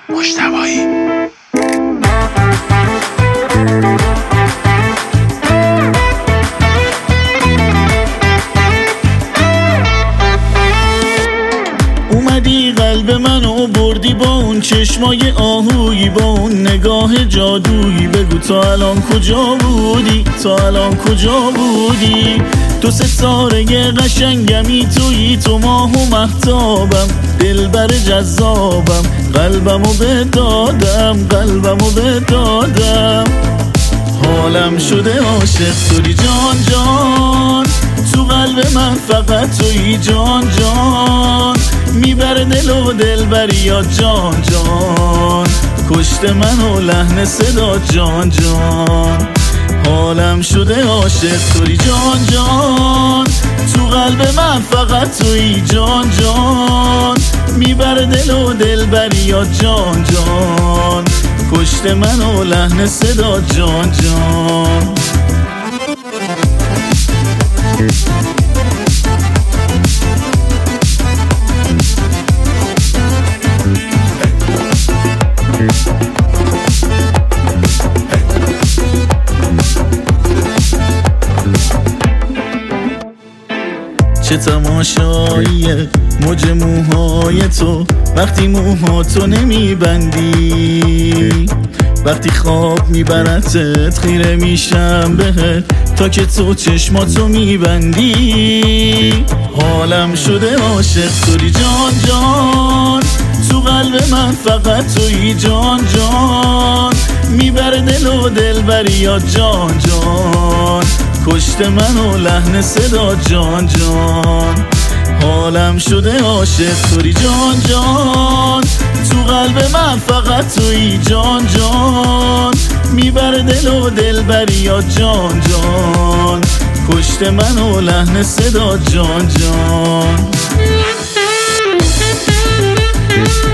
مجتبی. اومدی قلب منو بردی با اون چشمای آهویی، با اون نگاه جادویی. بگو تا الان کجا بودی، تا الان کجا بودی؟ تو ستاره قشنگمی، تویی تو ماه و مهتابم، دلبر جذابم، قلبمو بدادم، قلبمو بدادم. حالم شده عاشق توری جان جان، تو قلب من فقط تویی جان جان. میبره دل و دلبریات جان جان، کشت من و لحن صدا جان جان. حالم شده عاشق توری جان جان، تو قلب من فقط تویی جان جان. میبره دل و دلبریات جان جان، کشت من و لحن صدا جان جان. چه تماشاییه موج موهای تو وقتی موهاتو نمیبندی، وقتی خواب میبرتت خیره میشم بهت تا که تو چشماتو میبندی. حالم شده عاشق توری جان جان، تو قلب من فقط تویی جان جان. میبره دل و دلبریات جان جان، کشت من و لحن صدا جان جان. حالم شده عاشق توری جان جان، تو قلب من فقط تویی جان جان. میبره دل و دلبریات جان جان، کشت من و لحن صدا جان جان.